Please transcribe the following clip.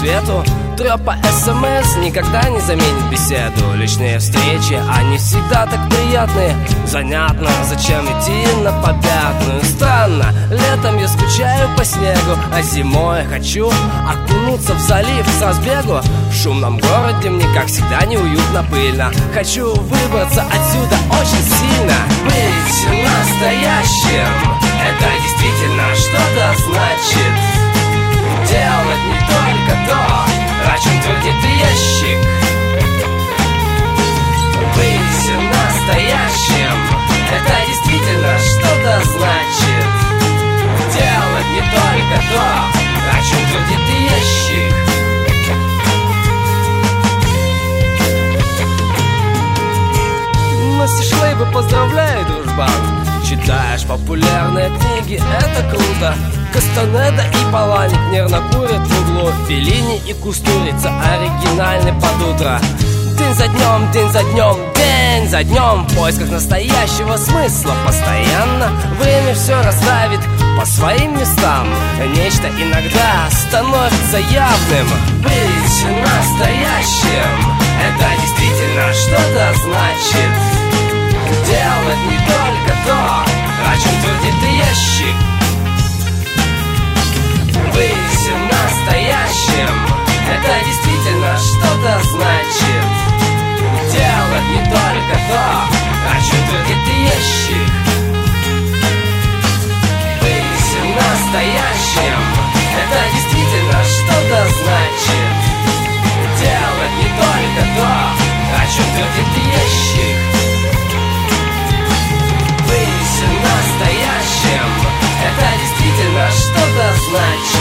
свету. Трёпа СМС никогда не заменит беседу. Личные встречи, они всегда так приятные. Занятно, зачем идти на попятную? Странно, летом я скучаю по снегу, а зимой хочу окунуться в залив с разбегу. В шумном городе мне, как всегда, неуютно, пыльно. Хочу выбраться отсюда очень сильно. Быть настоящим — это действительно что-то значит. Делать не только то, о чем твердит ящик. Быть настоящим — это действительно что-то значит. Делать не только то, о чем твердит ящик. На Сишлейбе поздравляю, дружбан. Читаешь популярные книги, это круто. Кастанеда и Паланик нервно курят в углу. Феллини и Кустурица оригинальны под утро. День за днем, день за днем, день за днем, в поисках настоящего смысла постоянно. Время все расставит по своим местам. Нечто иногда становится явным. Быть настоящим — это действительно что-то значит. Делать не только то, о чем твердит ящик. Быть настоящим — это действительно что-то значит. Делать не только то, о чем твердит ящик. Быть настоящим — это действительно что-то значит. Делать не только то, о чем твердит ящик. Быть настоящим — это действительно что-то значит.